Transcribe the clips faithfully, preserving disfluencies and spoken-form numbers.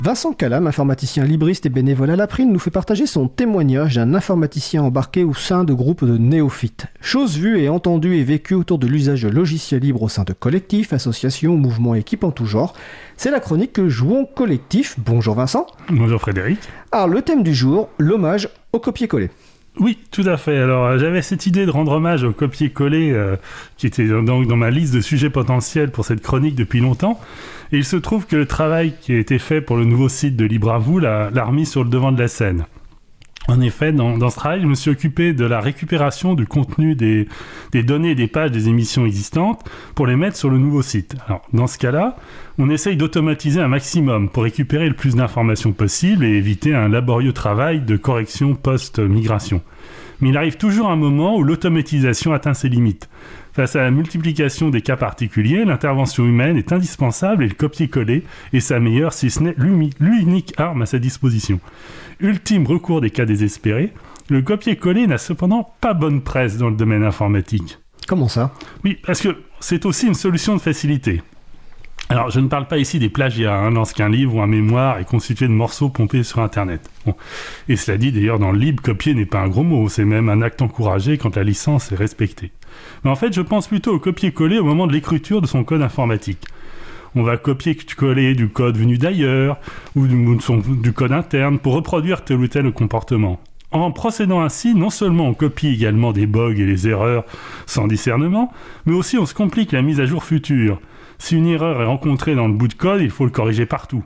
Vincent Calam, informaticien libriste et bénévole à l'April, nous fait partager son témoignage d'un informaticien embarqué au sein de groupes de néophytes. Chose vue et entendue et vécue autour de l'usage de logiciels libres au sein de collectifs, associations, mouvements, équipes en tout genre. C'est la chronique Jouons collectif. Bonjour Vincent. Bonjour Frédéric. Alors le thème du jour, l'hommage au copier-coller. Oui, tout à fait. Alors, euh, j'avais cette idée de rendre hommage au copier-coller euh, qui était donc dans ma liste de sujets potentiels pour cette chronique depuis longtemps. Et il se trouve que le travail qui a été fait pour le nouveau site de Libre à vous l'a, l'a remis sur le devant de la scène. En effet, dans, dans ce travail, je me suis occupé de la récupération du contenu des, des données et des pages des émissions existantes pour les mettre sur le nouveau site. Alors, dans ce cas-là, on essaye d'automatiser un maximum pour récupérer le plus d'informations possible et éviter un laborieux travail de correction post-migration. Mais il arrive toujours un moment où l'automatisation atteint ses limites. Face à la multiplication des cas particuliers, l'intervention humaine est indispensable et le copier-coller est sa meilleure, si ce n'est l'unique arme à sa disposition. Ultime recours des cas désespérés, le copier-coller n'a cependant pas bonne presse dans le domaine informatique. Comment ça ? Oui, parce que c'est aussi une solution de facilité. Alors, je ne parle pas ici des plagiats, hein, lorsqu'un livre ou un mémoire est constitué de morceaux pompés sur Internet. Bon. Et cela dit, d'ailleurs, dans le libre, copier n'est pas un gros mot, c'est même un acte encouragé quand la licence est respectée. Mais en fait, je pense plutôt au copier-coller au moment de l'écriture de son code informatique. On va copier-coller du code venu d'ailleurs, ou du, son, du code interne, pour reproduire tel ou tel comportement. En procédant ainsi, non seulement on copie également des bugs et les erreurs sans discernement, mais aussi on se complique la mise à jour future. Si une erreur est rencontrée dans le bout de code, il faut le corriger partout.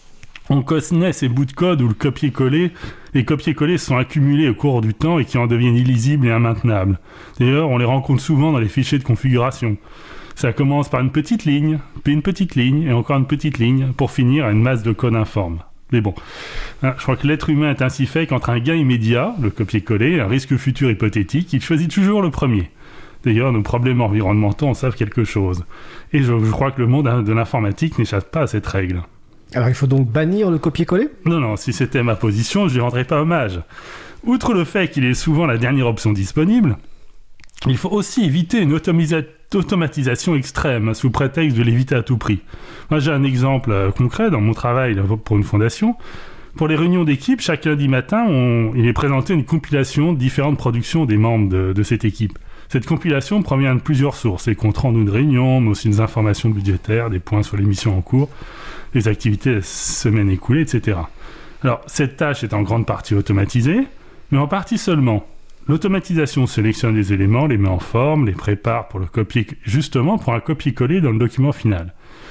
On connaît ces bouts de code où le copier-coller, les copier-coller sont accumulés au cours du temps et qui en deviennent illisibles et immaintenables. D'ailleurs, on les rencontre souvent dans les fichiers de configuration. Ça commence par une petite ligne, puis une petite ligne, et encore une petite ligne, pour finir à une masse de code informe. Mais bon, je crois que l'être humain est ainsi fait qu'entre un gain immédiat, le copier-coller, et un risque futur hypothétique, il choisit toujours le premier. D'ailleurs, nos problèmes environnementaux en savent quelque chose. Et je, je crois que le monde de l'informatique n'échappe pas à cette règle. Alors il faut donc bannir le copier-coller ? Non, non, si c'était ma position, je lui rendrais pas hommage. Outre le fait qu'il est souvent la dernière option disponible, il faut aussi éviter une automisa- automatisation extrême, sous prétexte de l'éviter à tout prix. Moi, j'ai un exemple euh, concret dans mon travail là, pour une fondation. Pour les réunions d'équipe, chaque lundi matin, on, il est présenté une compilation de différentes productions des membres de, de cette équipe. Cette compilation provient de plusieurs sources, les comptes rendus de réunion, mais aussi des informations budgétaires, des points sur les missions en cours, les activités de la semaine écoulée, et cetera. Alors, cette tâche est en grande partie automatisée, mais en partie seulement. L'automatisation sélectionne les éléments, les met en forme, les prépare pour le copier, justement pour un copier-coller dans le document final.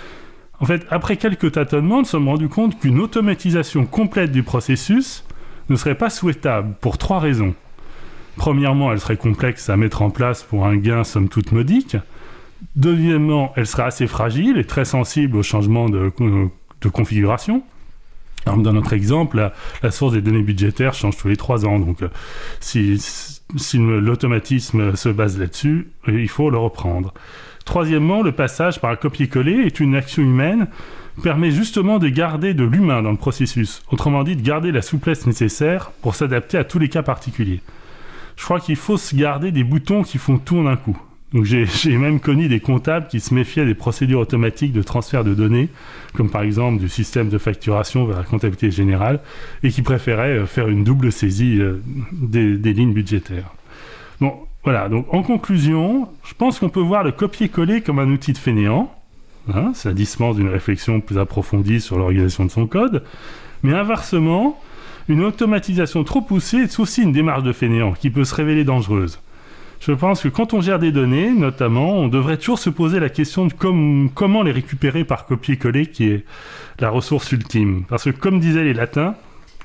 En fait, après quelques tâtonnements, nous sommes rendus compte qu'une automatisation complète du processus ne serait pas souhaitable pour trois raisons. Premièrement, elle serait complexe à mettre en place pour un gain somme toute modique. Deuxièmement, elle serait assez fragile et très sensible aux changements de, de configuration. Alors, dans notre exemple, la, la source des données budgétaires change tous les trois ans. Donc, euh, si, si l'automatisme se base là-dessus, il faut le reprendre. Troisièmement, le passage par un copier-coller est une action humaine permet justement de garder de l'humain dans le processus. Autrement dit, de garder la souplesse nécessaire pour s'adapter à tous les cas particuliers. Je crois qu'il faut se garder des boutons qui font tout en un coup. Donc j'ai, j'ai même connu des comptables qui se méfiaient des procédures automatiques de transfert de données, comme par exemple du système de facturation vers la comptabilité générale, et qui préféraient faire une double saisie des, des lignes budgétaires. Bon, voilà. Donc en conclusion, je pense qu'on peut voir le copier-coller comme un outil de fainéant. Hein, ça dispense d'une réflexion plus approfondie sur l'organisation de son code, mais inversement, une automatisation trop poussée est aussi une démarche de fainéant qui peut se révéler dangereuse. Je pense que quand on gère des données, notamment, on devrait toujours se poser la question de com- comment les récupérer par copier-coller, qui est la ressource ultime. Parce que, comme disaient les latins,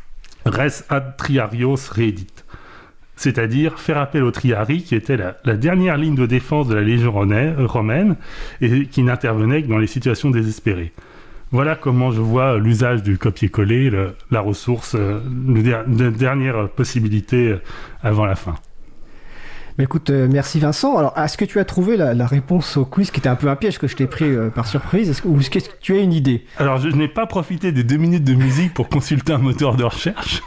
res ad triarios reedit. C'est-à-dire faire appel au triarii, qui était la, la dernière ligne de défense de la Légion romaine et qui n'intervenait que dans les situations désespérées. Voilà comment je vois l'usage du copier-coller, le, la ressource, euh, le der- la dernière possibilité avant la fin. Bah écoute, euh, merci Vincent. Alors, est-ce que tu as trouvé la, la réponse au quiz qui était un peu un piège que je t'ai pris euh, par surprise, est-ce que, ou est-ce que tu as une idée? Alors, je n'ai pas profité des deux minutes de musique pour consulter un moteur de recherche.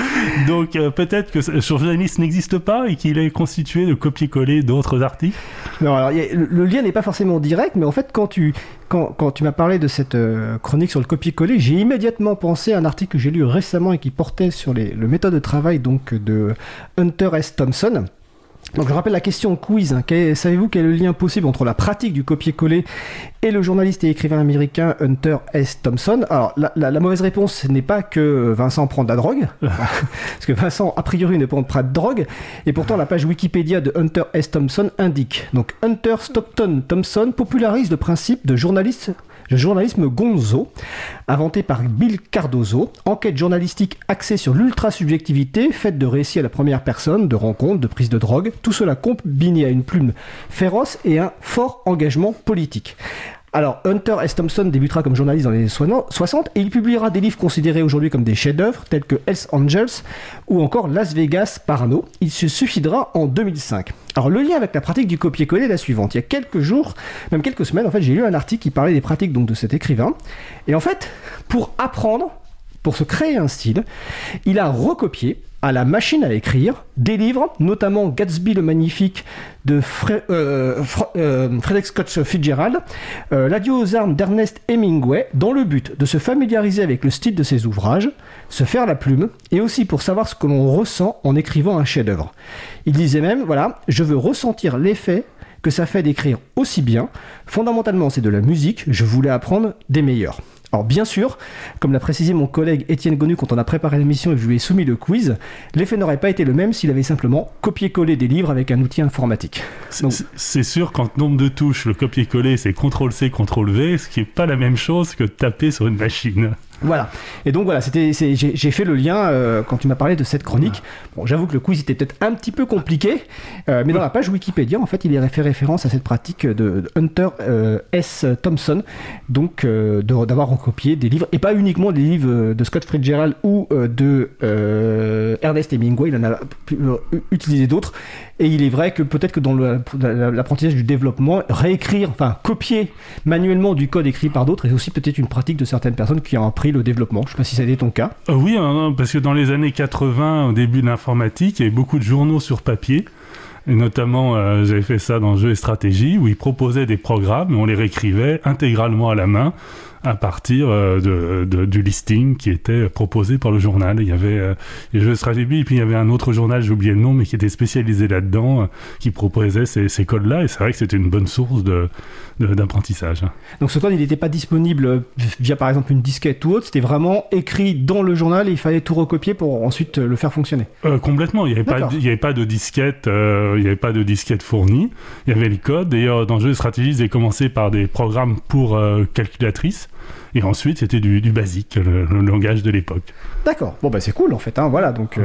Donc, euh, peut-être que ce journaliste n'existe pas et qu'il est constitué de copier-coller d'autres articles. Non, alors, y a, le, le lien n'est pas forcément direct, mais en fait, quand tu, quand, quand tu m'as parlé de cette euh, chronique sur le copier-coller, j'ai immédiatement pensé à un article que j'ai lu récemment et qui portait sur les, le méthode de travail donc, de Hunter S. Thompson. Donc je rappelle la question quiz, hein. Quel, savez-vous quel est le lien possible entre la pratique du copier-coller et le journaliste et écrivain américain Hunter S. Thompson? Alors la, la, la mauvaise réponse n'est pas que Vincent prend de la drogue, parce que Vincent a priori ne prend pas de drogue, et pourtant la page Wikipédia de Hunter S. Thompson indique. Donc Hunter Stockton Thompson popularise le principe de journaliste Le journalisme gonzo, inventé par Bill Cardozo, enquête journalistique axée sur l'ultra-subjectivité, faite de récits à la première personne, de rencontres, de prises de drogue, tout cela combiné à une plume féroce et un fort engagement politique. Alors, Hunter S. Thompson débutera comme journaliste dans les années soixante et il publiera des livres considérés aujourd'hui comme des chefs-d'œuvre tels que Hells Angels ou encore Las Vegas Parano. Il se suicidera en deux mille cinq. Alors, le lien avec la pratique du copier-coller est la suivante. Il y a quelques jours, même quelques semaines, en fait, j'ai lu un article qui parlait des pratiques donc, de cet écrivain. Et en fait, pour apprendre, pour se créer un style, il a recopié à la machine à écrire des livres, notamment Gatsby le Magnifique de Fre- euh, Fre- euh, Frederick Scott Fitzgerald, euh, L'Adieu aux armes d'Ernest Hemingway, dans le but de se familiariser avec le style de ses ouvrages, se faire la plume, et aussi pour savoir ce que l'on ressent en écrivant un chef-d'œuvre. Il disait même, voilà, je veux ressentir l'effet que ça fait d'écrire aussi bien. Fondamentalement, c'est de la musique, je voulais apprendre des meilleurs. Alors bien sûr, comme l'a précisé mon collègue Étienne Gonu quand on a préparé l'émission et que je lui ai soumis le quiz, l'effet n'aurait pas été le même s'il avait simplement copié-collé des livres avec un outil informatique. Donc... C'est, c'est sûr qu'en nombre de touches, le copier-coller c'est contrôle C, contrôle V, ce qui n'est pas la même chose que taper sur une machine. Voilà. Et donc voilà, c'était, c'est, j'ai, j'ai fait le lien euh, quand tu m'as parlé de cette chronique. Bon, j'avoue que le quiz était peut-être un petit peu compliqué, euh, mais dans la page Wikipédia, en fait, il est fait référence à cette pratique de, de Hunter euh, S. Thompson, donc euh, de, d'avoir recopié des livres, et pas uniquement des livres de Scott Fitzgerald ou euh, de euh, Ernest Hemingway, il en a pu, euh, utilisé d'autres. Et il est vrai que peut-être que dans le, l'apprentissage du développement, réécrire, enfin copier manuellement du code écrit par d'autres est aussi peut-être une pratique de certaines personnes qui ont appris le développement. Je ne sais pas si ça a été ton cas. Euh, oui, hein, parce que dans les années quatre-vingts, au début de l'informatique, il y avait beaucoup de journaux sur papier. Et notamment, euh, j'avais fait ça dans Jeux et Stratégie, où ils proposaient des programmes et on les réécrivait intégralement à la main à partir euh, de, de, du listing qui était proposé par le journal. Il y avait euh, les Jeux et Stratégie, et puis il y avait un autre journal, j'ai oublié le nom, mais qui était spécialisé là-dedans, euh, qui proposait ces, ces codes-là, et c'est vrai que c'était une bonne source de, de, d'apprentissage. Donc ce code, il n'était pas disponible via par exemple une disquette ou autre, c'était vraiment écrit dans le journal et il fallait tout recopier pour ensuite le faire fonctionner. Euh, complètement, il n'y avait, pas, il n'y avait pas de disquette, euh, il n'y avait pas de disquette fournie, il y avait les codes. D'ailleurs, dans Jeux et Stratégie, ils avaient commencé par des programmes pour euh, calculatrices. Et ensuite, c'était du, du basique, le, le langage de l'époque. D'accord. Bon, bah c'est cool, en fait. Hein, voilà, donc, euh...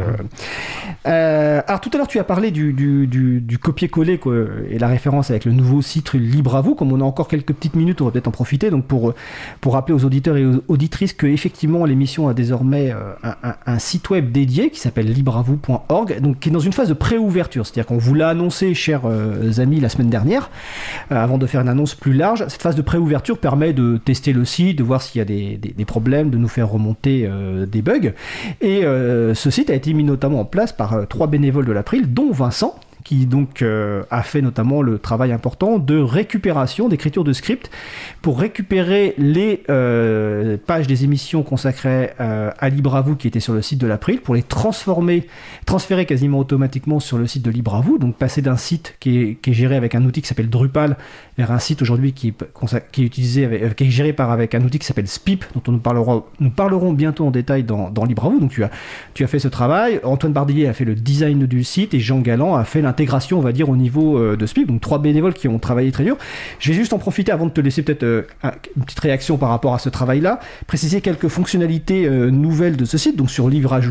Euh, alors, tout à l'heure, tu as parlé du, du, du, du copier-coller quoi, et la référence avec le nouveau site Libre à vous. Comme on a encore quelques petites minutes, on va peut-être en profiter. Donc, pour, pour rappeler aux auditeurs et aux auditrices qu'effectivement, l'émission a désormais euh, un, un, un site web dédié qui s'appelle libre à vous point org, donc qui est dans une phase de pré-ouverture. C'est-à-dire qu'on vous l'a annoncé, chers euh, amis, la semaine dernière, euh, avant de faire une annonce plus large. Cette phase de pré-ouverture permet de tester le site, de voir s'il y a des, des, des problèmes, de nous faire remonter euh, des bugs. Et euh, ce site a été mis notamment en place par euh, trois bénévoles de l'April, dont Vincent, qui donc euh, a fait notamment le travail important de récupération, d'écriture de script, pour récupérer les euh, pages des émissions consacrées euh, à Libre à vous qui étaient sur le site de l'April, pour les transformer, transférer quasiment automatiquement sur le site de Libre à vous, donc passer d'un site qui est, qui est géré avec un outil qui s'appelle Drupal vers un site aujourd'hui qui, qui est utilisé avec, euh, qui est géré par avec un outil qui s'appelle Spip, dont on nous parlera, nous parlerons bientôt en détail dans, dans Libre à vous. Donc tu as, tu as fait ce travail. Antoine Bardillier a fait le design du site et Jean Galland a fait l'intégration, on va dire, au niveau euh, de Spip. Donc trois bénévoles qui ont travaillé très dur. Je vais juste en profiter avant de te laisser peut-être euh, une petite réaction par rapport à ce travail-là, préciser quelques fonctionnalités euh, nouvelles de ce site. Donc sur libre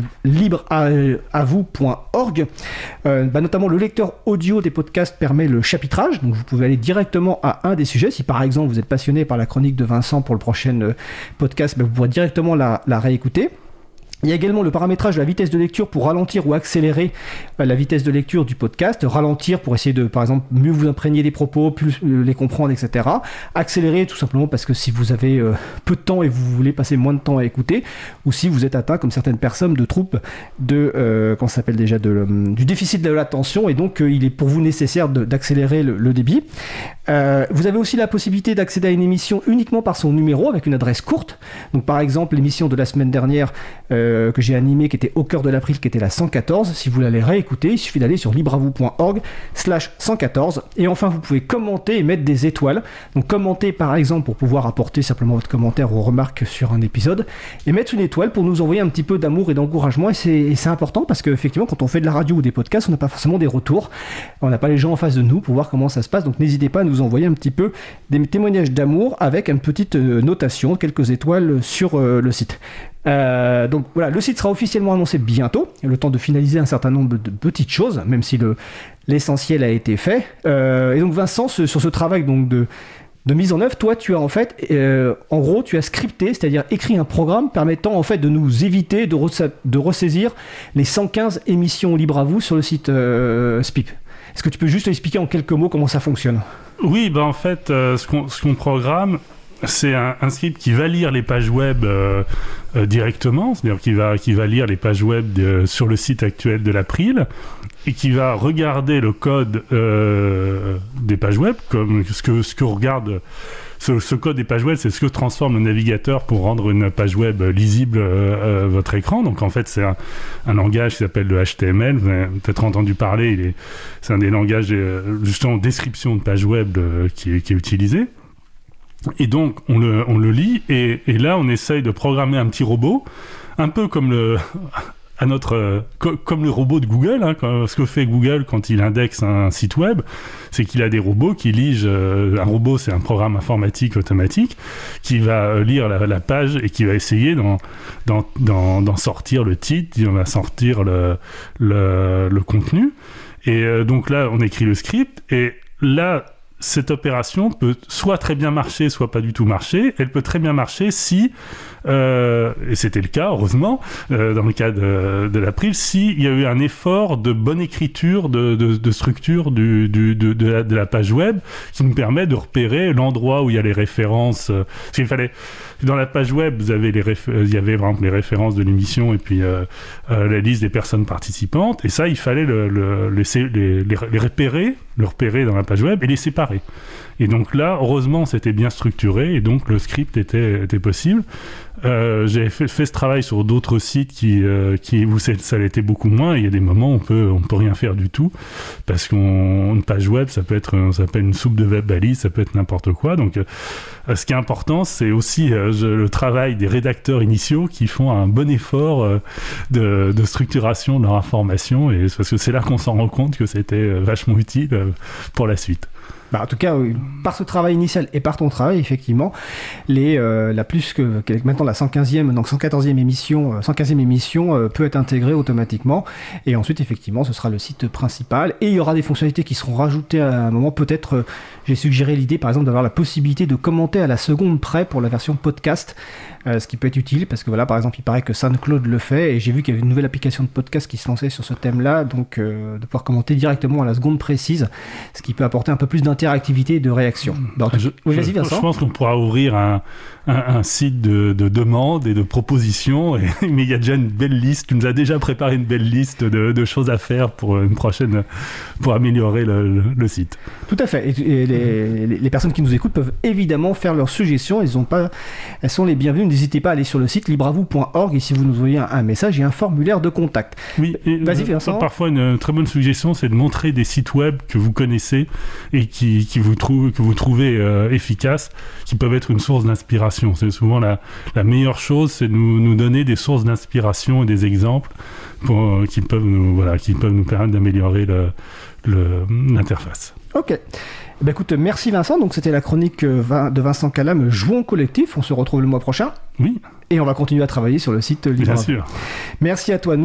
à vous point org, euh, bah, notamment le lecteur audio des podcasts permet le chapitrage. Donc vous pouvez aller directement à un des sujets. Si par exemple vous êtes passionné par la chronique de Vincent pour le prochain euh, podcast, bah, vous pourrez directement la, la réécouter. Il y a également le paramétrage de la vitesse de lecture pour ralentir ou accélérer la vitesse de lecture du podcast. Ralentir pour essayer de, par exemple, mieux vous imprégner des propos, plus les comprendre, et cetera. Accélérer tout simplement parce que si vous avez euh, peu de temps et vous voulez passer moins de temps à écouter, ou si vous êtes atteint, comme certaines personnes, de troubles de, euh, comment ça s'appelle déjà, de, euh, du déficit de l'attention, et donc euh, il est pour vous nécessaire de, d'accélérer le, le débit. Euh, vous avez aussi la possibilité d'accéder à une émission uniquement par son numéro avec une adresse courte. Donc par exemple l'émission de la semaine dernière euh, que j'ai animée qui était au cœur de l'April, qui était la cent quatorze. Si vous l'allez réécouter, il suffit d'aller sur libravou point org slash cent quatorze. Et enfin vous pouvez commenter et mettre des étoiles. Donc commenter par exemple pour pouvoir apporter simplement votre commentaire ou remarque sur un épisode, et mettre une étoile pour nous envoyer un petit peu d'amour et d'encouragement. Et c'est, et c'est important parce qu'effectivement quand on fait de la radio ou des podcasts, on n'a pas forcément des retours, on n'a pas les gens en face de nous pour voir comment ça se passe. Donc n'hésitez pas à nous envoyer un petit peu des témoignages d'amour avec une petite notation, quelques étoiles sur euh, le site. Euh, donc voilà, le site sera officiellement annoncé bientôt. Il y a le temps de finaliser un certain nombre de petites choses, même si le, l'essentiel a été fait. Euh, et donc Vincent, ce, sur ce travail donc de de mise en œuvre, toi tu as en fait, euh, en gros, tu as scripté, c'est-à-dire écrit un programme permettant en fait de nous éviter de, re- de ressaisir les cent quinze émissions libres à vous sur le site euh, S P I P. Est-ce que tu peux juste expliquer en quelques mots comment ça fonctionne ? Oui, bah en fait, euh, ce, qu'on, ce qu'on programme, c'est un, un script qui va lire les pages web euh, euh, directement, c'est-à-dire qui va, qui va lire les pages web de, sur le site actuel de l'April, et qui va regarder le code euh, des pages web, comme ce que, ce que regarde ce, ce code des pages web, c'est ce que transforme le navigateur pour rendre une page web lisible euh, euh, votre écran. Donc en fait, c'est un, un langage qui s'appelle le H T M L. Vous avez peut-être entendu parler. Il est, c'est un des langages euh, justement description de page web euh, qui, qui est utilisé. Et donc on le, on le lit et, et là on essaye de programmer un petit robot, un peu comme le à notre euh, co- comme le robot de Google, hein, quand, ce que fait Google quand il indexe un site web, c'est qu'il a des robots qui lisent. Euh, un robot, c'est un programme informatique automatique qui va euh, lire la, la page et qui va essayer d'en, d'en, d'en, d'en sortir le titre, d'en va sortir le, le, le contenu. Et euh, donc là, on écrit le script et là. Cette opération peut soit très bien marcher, soit pas du tout marcher. Elle peut très bien marcher si, euh, et c'était le cas, heureusement, euh, dans le cas de, de l'April, s'il y a eu un effort de bonne écriture, de, de, de structure du, du, de, de, la, de la page web, qui nous permet de repérer l'endroit où il y a les références. Euh, parce qu'il fallait, dans la page web, vous avez les réf- il y avait par exemple les références de l'émission et puis euh, euh, la liste des personnes participantes. Et ça, il fallait le, le, laisser, les, les, les repérer, le repérer dans la page web et les séparer. Et donc là, heureusement, c'était bien structuré et donc le script était, était possible. Euh, j'ai fait, fait ce travail sur d'autres sites qui, euh, qui, où ça l'était beaucoup moins. Il y a des moments où on peut, on peut rien faire du tout parce qu'une page web, ça peut être, ça peut être une soupe de web balise, ça peut être n'importe quoi. Donc, euh, ce qui est important, c'est aussi euh, je, le travail des rédacteurs initiaux qui font un bon effort euh, de, de structuration de leur information et parce que c'est là qu'on s'en rend compte que c'était vachement utile euh, pour la suite. Bah, en tout cas, oui, par ce travail initial et par ton travail, effectivement, les, euh, la plus que, que maintenant la cent quinzième, donc cent quatorzième émission, euh, cent quinzième émission euh, peut être intégrée automatiquement. Et ensuite, effectivement, ce sera le site principal. Et il y aura des fonctionnalités qui seront rajoutées à un moment. Peut-être, euh, j'ai suggéré l'idée, par exemple, d'avoir la possibilité de commenter à la seconde près pour la version podcast, euh, ce qui peut être utile parce que voilà, par exemple, il paraît que SoundCloud le fait et j'ai vu qu'il y avait une nouvelle application de podcast qui se lançait sur ce thème-là, donc euh, de pouvoir commenter directement à la seconde précise, ce qui peut apporter un peu plus d'interactivité et de réaction. Donc, je, oui, je, vas-y, Vincent. Je pense qu'on pourra ouvrir un, un, un site de, de demandes et de propositions, et, mais il y a déjà une belle liste. Tu nous as déjà préparé une belle liste de, de choses à faire pour une prochaine, pour améliorer le, le, le site. Tout à fait. Et, et les, les, les personnes qui nous écoutent peuvent évidemment faire leurs suggestions. Elles, ont pas, elles sont les bienvenues. N'hésitez pas à aller sur le site libravou point org et si vous nous envoyez un, un message, il y a un formulaire de contact. Oui. Et vas-y, Vincent. Parfois, une très bonne suggestion, c'est de montrer des sites web que vous connaissez et qui, qui vous trouvent, que vous trouvez euh, efficaces, qui peuvent être une source d'inspiration. C'est souvent la, la meilleure chose, c'est de nous, nous donner des sources d'inspiration et des exemples pour, euh, qui peuvent nous, voilà, qui peuvent nous permettre d'améliorer le, le, l'interface. Ok. Eh bien, écoute, merci Vincent. Donc c'était la chronique de Vincent Calam, Jouons collectif. On se retrouve le mois prochain. Oui. Et on va continuer à travailler sur le site Libre. Bien sûr. Merci à toi.